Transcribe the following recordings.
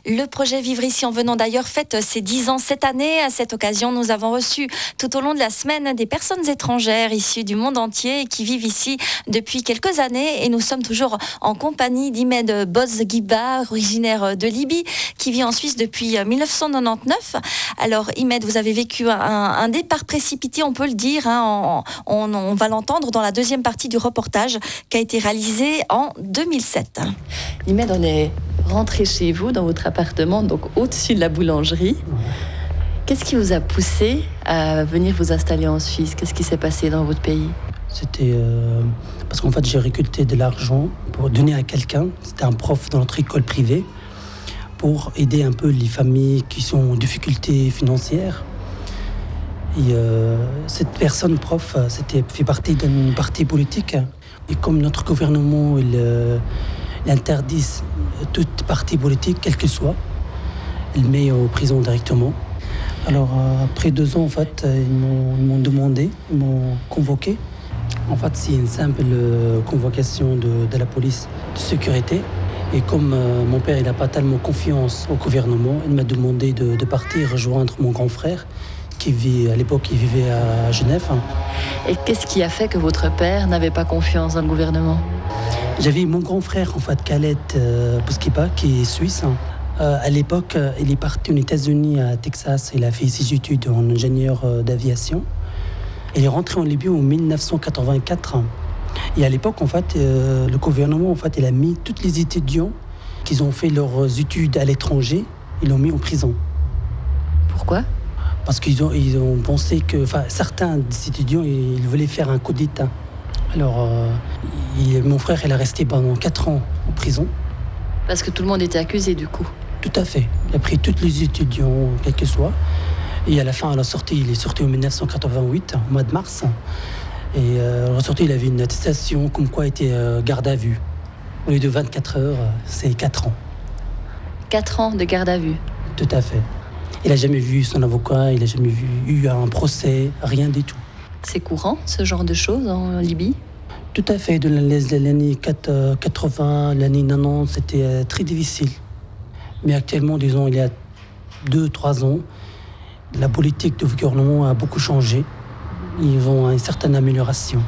Le projet Vivre ici en venant d'ailleurs fête ses 10 ans cette année. À cette occasion, nous avons reçu tout au long de la semaine des personnes étrangères issues du monde entier qui vivent ici depuis quelques années. Et nous sommes toujours en compagnie d'Imed Bozgiba, originaire de Libye, qui vit en Suisse depuis 1999. Alors Imed, vous avez vécu un départ précipité, on peut le dire. On va l'entendre dans la deuxième partie du reportage qui a été réalisé en 2007. Imed, on est rentré chez vous dans votre appartement, donc au-dessus de la boulangerie. Qu'est-ce qui vous a poussé à venir vous installer en Suisse? Qu'est-ce qui s'est passé dans votre pays? C'était parce qu'en fait j'ai récolté de l'argent pour donner à quelqu'un. C'était un prof dans notre école privée pour aider un peu les familles qui sont en difficulté financière. Et cette personne prof, fait partie d'un parti politique. Et comme notre gouvernement il interdit toute parti politique, quel que soit, il met en prison directement. Alors après 2 ans, en fait, ils m'ont demandé, ils m'ont convoqué. En fait, c'est une simple convocation de la police de sécurité. Et comme mon père n'a pas tellement confiance au gouvernement, il m'a demandé de partir rejoindre mon grand frère qui vit, à l'époque, il vivait à Genève. Et qu'est-ce qui a fait que votre père n'avait pas confiance dans le gouvernement? J'avais mon grand frère, en fait, Khaled Bouskipa, qui est suisse. À l'époque, il est parti aux États-Unis, à Texas. Il a fait ses études en ingénieur d'aviation. Il est rentré en Libye en 1984. Et à l'époque, en fait, le gouvernement, en fait, il a mis tous les étudiants qui ont fait leurs études à l'étranger, ils l'ont mis en prison. Pourquoi? Parce qu'ils ont pensé que, certains des étudiants, ils voulaient faire un coup d'État. Alors, mon frère, il est resté pendant 4 ans en prison. Parce que tout le monde était accusé, du coup. Tout à fait. Il a pris tous les étudiants, quel que soit. Et à la fin, il est sorti en 1988, au mois de mars. Et à la sortie, il avait une attestation comme quoi il était garde à vue. Au lieu de 24 heures, c'est 4 ans. 4 ans de garde à vue? Tout à fait. Il n'a jamais vu son avocat, il n'a jamais eu un procès, rien du tout. C'est courant, ce genre de choses en Libye? Tout à fait. De l'année 80, l'année 90, c'était très difficile. Mais actuellement, disons, il y a 2-3 ans, la politique du gouvernement a beaucoup changé. Ils ont une certaine amélioration.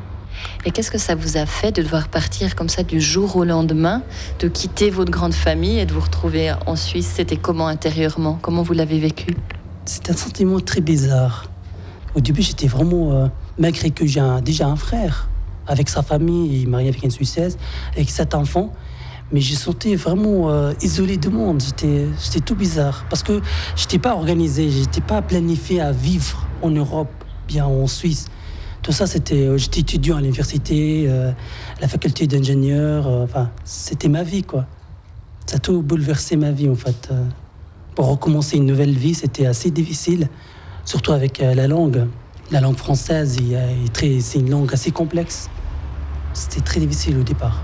Et qu'est-ce que ça vous a fait de devoir partir comme ça du jour au lendemain, de quitter votre grande famille et de vous retrouver en Suisse? C'était comment intérieurement? Comment vous l'avez vécu? C'était un sentiment très bizarre. Au début, j'étais vraiment... malgré que j'ai déjà un frère, avec sa famille, il est marié avec une Suissesse, avec 7 enfants, mais je me sentais vraiment isolé du monde. J'étais tout bizarre, parce que je n'étais pas organisé, je n'étais pas planifié à vivre en Europe, bien en Suisse. Tout ça, j'étais étudiant à l'université, la faculté d'ingénieur, c'était ma vie, quoi. Ça a tout bouleversé ma vie, en fait. Pour recommencer une nouvelle vie, c'était assez difficile, surtout avec la langue. La langue française, c'est une langue assez complexe. C'était très difficile au départ.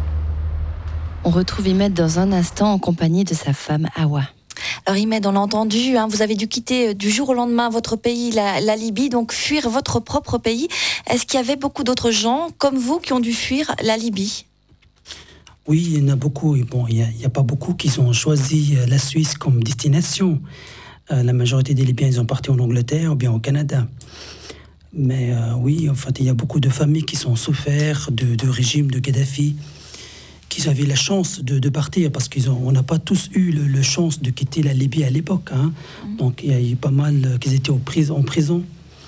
On retrouve Imed dans un instant en compagnie de sa femme, Hawa. Alors Imed, on l'a entendu, vous avez dû quitter du jour au lendemain votre pays, la Libye, donc fuir votre propre pays. Est-ce qu'il y avait beaucoup d'autres gens comme vous qui ont dû fuir la Libye? Oui, il y en a beaucoup. Et bon, il n'y a pas beaucoup qui ont choisi la Suisse comme destination. La majorité des Libyens, ils ont parti en Angleterre ou bien au Canada. Mais oui, en fait, il y a beaucoup de familles qui sont souffert du régime de Kadhafi, qui avaient la chance de partir, parce qu'on n'a pas tous eu la chance de quitter la Libye à l'époque. Donc il y a eu pas mal qui étaient en prison,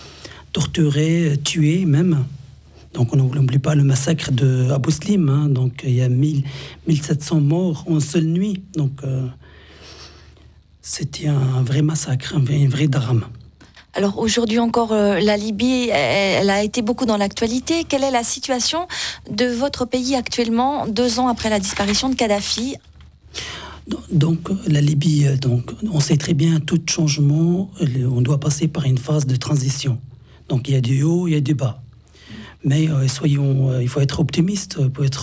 torturés, tués même. Donc on n'oublie pas le massacre de Abu Slim. Donc il y a 1700 morts en seule nuit. Donc c'était un vrai massacre, un vrai drame. Alors aujourd'hui encore, la Libye, elle a été beaucoup dans l'actualité. Quelle est la situation de votre pays actuellement, 2 ans après la disparition de Kadhafi? Donc la Libye, on sait très bien, tout changement, on doit passer par une phase de transition. Donc il y a du haut, il y a du bas. Mais il faut être optimiste.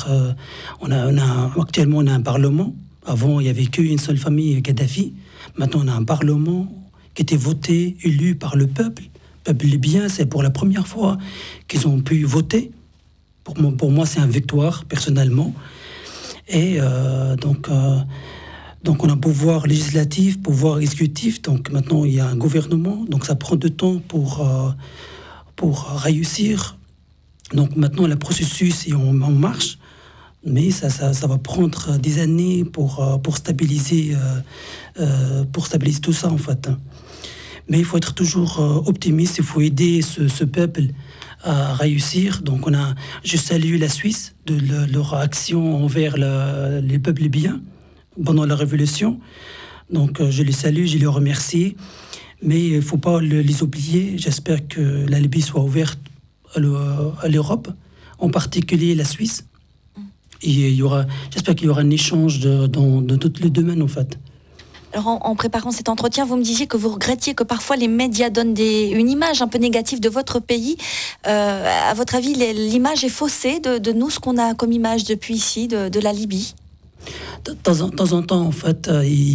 Actuellement, on a un parlement. Avant, il n'y avait qu'une seule famille, Kadhafi. Maintenant, on a un parlement qui était voté, élu par le peuple. Le peuple libyen, c'est pour la première fois qu'ils ont pu voter. Pour moi, c'est une victoire, personnellement. Et Donc on a pouvoir législatif, pouvoir exécutif. Donc maintenant il y a un gouvernement. Donc ça prend du temps pour réussir. Donc maintenant le processus est en marche. Mais ça va prendre des années pour stabiliser tout ça en fait. Mais il faut être toujours optimiste, il faut aider ce peuple à réussir. Donc je salue la Suisse de leur action envers les peuples libyens pendant la révolution. Donc je les salue, je les remercie. Mais il ne faut pas les oublier. J'espère que la Libye soit ouverte à l'Europe, en particulier la Suisse. Et j'espère qu'il y aura un échange dans tous les domaines en fait. Alors en préparant cet entretien, vous me disiez que vous regrettiez que parfois les médias donnent une image un peu négative de votre pays. À votre avis, l'image est faussée de nous, ce qu'on a comme image depuis ici, de la Libye? De temps en temps, en fait,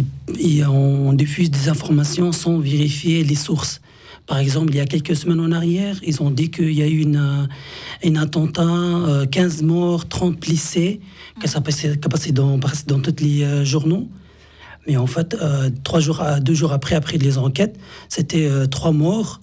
on diffuse des informations sans vérifier les sources. Par exemple, il y a quelques semaines en arrière, ils ont dit qu'il y a eu un attentat, 15 morts, 30 blessés, qui a passé dans tous les journaux. Mais en fait, 2 jours après les enquêtes, c'était 3 morts,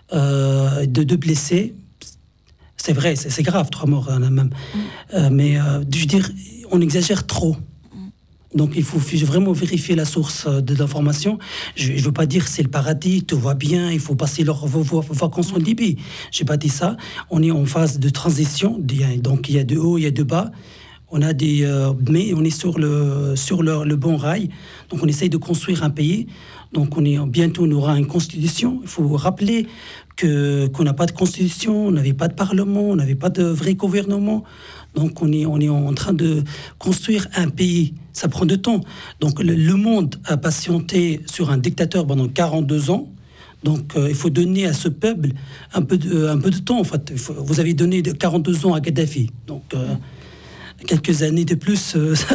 2 blessés. C'est vrai, c'est grave, 3 morts même. Mais je veux dire, on exagère trop. Donc il faut vraiment vérifier la source de l'information. Je ne veux pas dire que c'est le paradis, tout va bien, il faut passer leurs vacances en Libye. Je n'ai pas dit ça. On est en phase de transition, donc il y a de haut, il y a de bas. Mais on est sur le bon rail. Donc on essaye de construire un pays. Donc bientôt on aura une constitution. Il faut rappeler qu'on n'a pas de constitution, on n'avait pas de parlement, on n'avait pas de vrai gouvernement. Donc on est en train de construire un pays. Ça prend du temps. Donc le monde a patienté sur un dictateur pendant 42 ans. Donc il faut donner à ce peuple un peu de temps. En fait, vous avez donné 42 ans à Kadhafi. Donc quelques années de plus, ça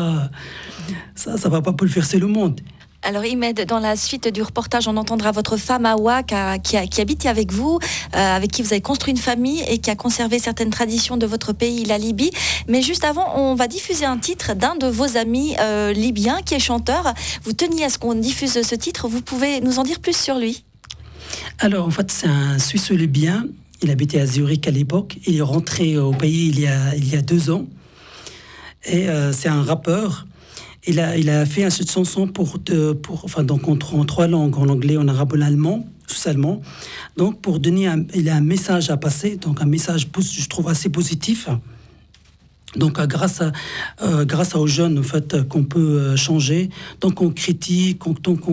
va pas bouleverser le monde. Alors Imed, dans la suite du reportage, on entendra votre femme Awa qui habite avec vous, avec qui vous avez construit une famille et qui a conservé certaines traditions de votre pays, la Libye. Mais juste avant, on va diffuser un titre d'un de vos amis libyens qui est chanteur. Vous teniez à ce qu'on diffuse ce titre, vous pouvez nous en dire plus sur lui? Alors en fait, c'est un Suisse-Libyen. Il habitait à Zurich à l'époque. Il est rentré au pays il y a 2 ans. Et c'est un rappeur. Il a fait cette chanson donc en 3 langues, en anglais, en arabe, en allemand, sous-allemand. Donc pour donner il a un message à passer, donc un message, je trouve, assez positif. Donc grâce aux jeunes en fait qu'on peut changer, donc on critique,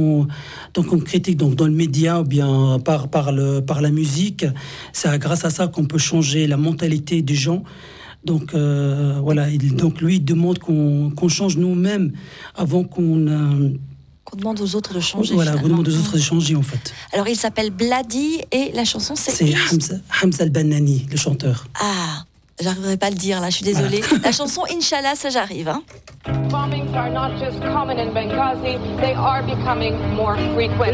donc dans le média ou bien par la musique, c'est grâce à ça qu'on peut changer la mentalité des gens. Donc voilà, donc lui il demande qu'on change nous-mêmes avant qu'on demande aux autres de changer. Voilà, on demande aux autres de changer en fait. Alors il s'appelle Bladi et la chanson c'est Hamza Al-Bannani, le chanteur. Ah, j'arriverai pas à le dire là, je suis désolée. Voilà. La chanson Inch'Allah, ça j'arrive. Bombings are not just common in Benghazi, they are becoming more frequent.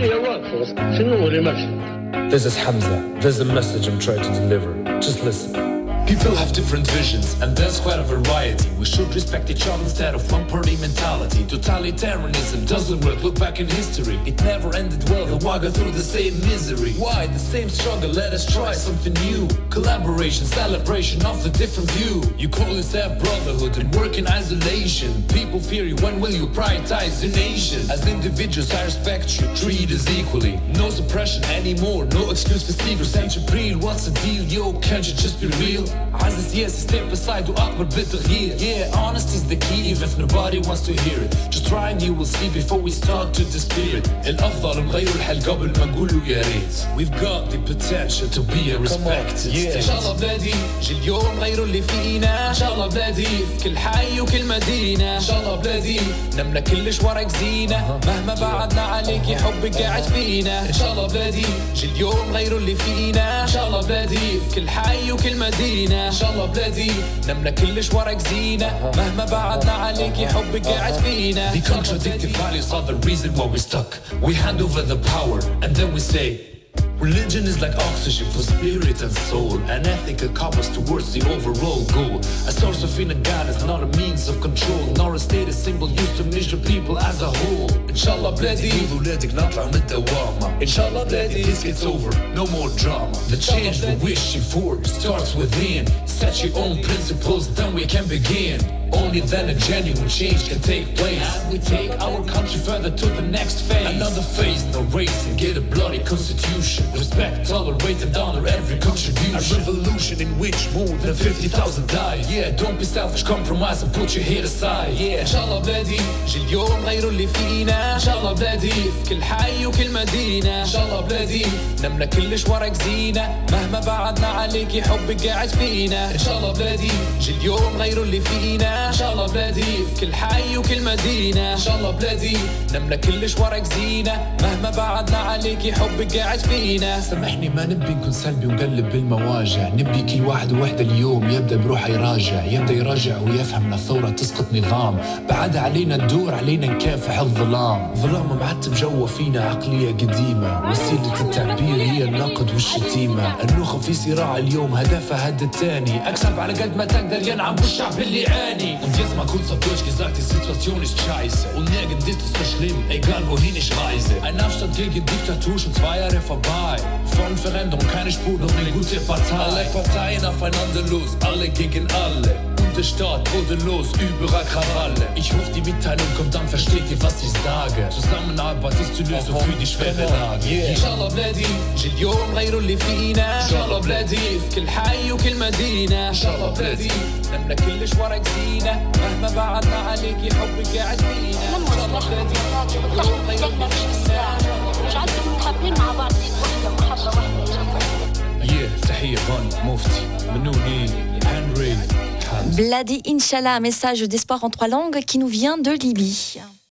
This is Hamza. There's a message I'm trying to deliver. Just listen. People have different visions, and there's quite a variety. We should respect each other instead of one-party mentality. Totalitarianism doesn't work, look back in history. It never ended well, the war got through the same misery. Why? The same struggle, let us try something new. Collaboration, celebration of the different view. You call yourself brotherhood and work in isolation. People fear you, when will you prioritize your nation? As individuals, I respect you, treat us equally. No suppression anymore, no excuse for secrets. Ain't April, what's the deal? Yo, can't you just be real? عزيز yes, step aside وأقبل بالتغيير. Yeah, honesty is the key even if nobody wants to hear it. Just try and you will see before we start to despair it. الأفضل نغير الحال قبل ما نقوله يا ريت. We've got the potential to be a respected state. إن شاء الله بلادي جي اليوم غيروا اللي فينا. إن شاء الله بلادي في كل حي وكل مدينة. إن شاء الله بلادي نمنا كلش ورق زينة. مهما بعدنا عليك يا حبك قاعد فينا. إن شاء الله بلادي جي اليوم غيروا اللي فينا. إن شاء الله بلادي في كل حي وكل مدينة. إن شاء الله بلادي نمنا كلش ورق زينة. مهما بعدنا عليك يا حبك قاعد فينا. The contradictive values are the reason why we're stuck. We hand over the power and then we say Religion is like oxygen for spirit and soul, an ethical compass towards the overall goal. A source of inner guidance, not a means of control, nor a status symbol used to measure people as a whole. Inshallah بلادي ولادك نطلع من الدوامة. Inshallah بلادي this gets over, no more drama. The change we're wishing for starts within. Set your own principles, then we can begin. Only then a genuine change can take place. And we take our country further to the next phase. Another phase, no race, and get a bloody constitution. Respect, tolerate, and honor every contribution. A revolution in which more than 50,000 died. Yeah, don't be selfish, compromise and put your head aside. Yeah, inshallah بلادي جي اليوم غيروا اللي فينا. inshallah بلادي في كل حي وكل مدينة. inshallah بلادي نملى كلش ورق زينة. مهما بعدنا عليكي حبك قاعد فينا. inshallah بلادي جي اليوم غيروا اللي فينا. inshallah بلادي في كل حي وكل مدينة. inshallah بلادي نملى كلش ورق زينة. مهما بعدنا عليكي حبك قاعد فينا. سامحني ما نبي نكون سلبي ونقلب بالمواجع. نبي كل واحد ووحدة اليوم يبدأ بروحه يبدأ يراجع ويفهم ان الثورة تسقط نظام. بعد علينا الدور، علينا نكافح الظلام. ظلام معتب جوا فينا عقلية قديمة. وسيلة التعبير هي النقد والشتيمة. النخب في صراع اليوم هدفها هد التاني. اكسب على قد ما تقدر ينعم بالشعب اللي يعاني. Und jetzt mal kurz auf Deutsch gesagt, die Situation ist scheiße. Und nirgends ist es so schlimm, egal wohin ich reise. Ein Aufstand gegen Diktatur, schon 2 Jahre vorbei. Von Veränderung keine Spur, noch eine gute Partei. Alle Parteien aufeinander los, alle gegen alle. Und der Staat bodenlos, überall Krawalle. Ich hoffe, die Mitteilung kommt, dann versteht ihr, was ich sage. Zusammenarbeit ist die Lösung für die schwere Lage. Inshallah بلادي جي اليوم غيروا اللي فينا. inshallah بلادي في كل حي وكل مدينة. inshallah بلادي نملى كلش ورق زينة. مهما بعدنا عليكي حبك قاعد فينا. inshallah بلادي اليوم غيروا اللي فينا. وجعلكم متحابين مع بعض محبة واحدة. تحية فان مفتي منوني هنري. Bladi Inch'Allah, un message d'espoir en 3 langues qui nous vient de Libye.